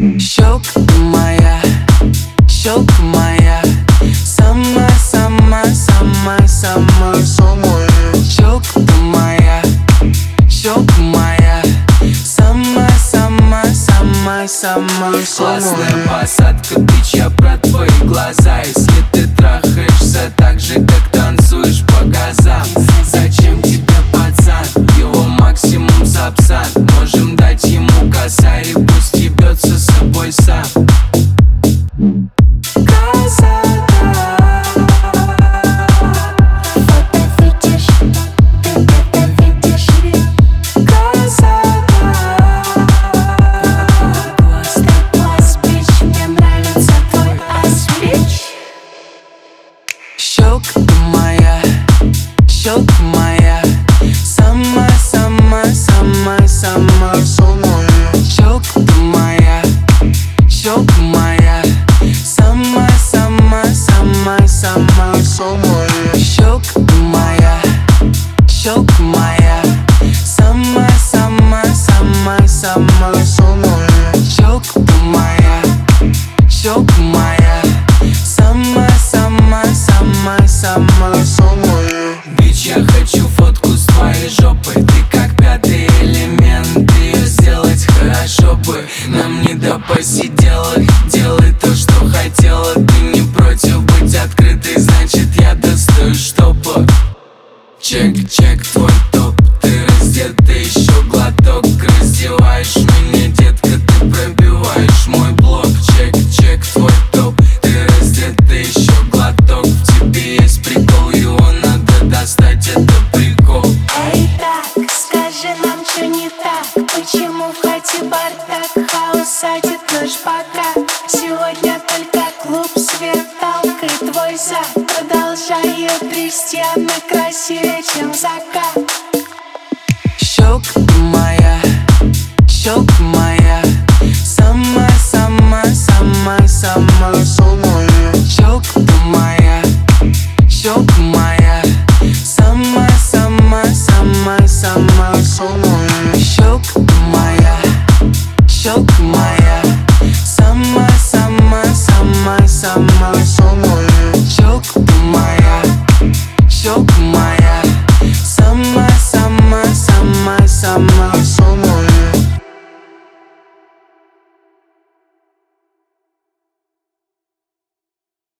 Щёлка моя, щёлка моя, самая, самая, самая, самая, самая. Щёлка моя, щёлка моя, самая, самая, самая, самая. Классная посадка, бич, я про твои глаза. Если ты трахаешься так же, как танцуешь по газам, зачем тебе пацан? Его максимум сапсан. Можем дать ему косарь и пусть ебется с собой сам. Щёлка моя, щёлка моя, самая, самая, самая, самая, самая. Щёлка моя, щёлка моя, самая, самая, самая, самая, самая. Щёлка моя, щёлка моя, самая, самая, самая, самая, самая. Щёлка моя, щёлка моя, самая, самая, самая, самая, самая. Бич, я хочу фотку с твоей жопой. Ты как пятый элемент, ее сделать хорошо бы. Нам не до посиделок, делай то, что хотела. Ты не против быть открытой, значит я достаю штопор. Чек, чек, твой топ, ты раздета, еще глоток. Раздеваешь меня, детка, ты пробиваешь мой блок. Чек, чек, твой топ, ты раздета, еще глоток. В тебе есть прикол, его надо достать, это прикол. Эй, так, скажи нам, что не так.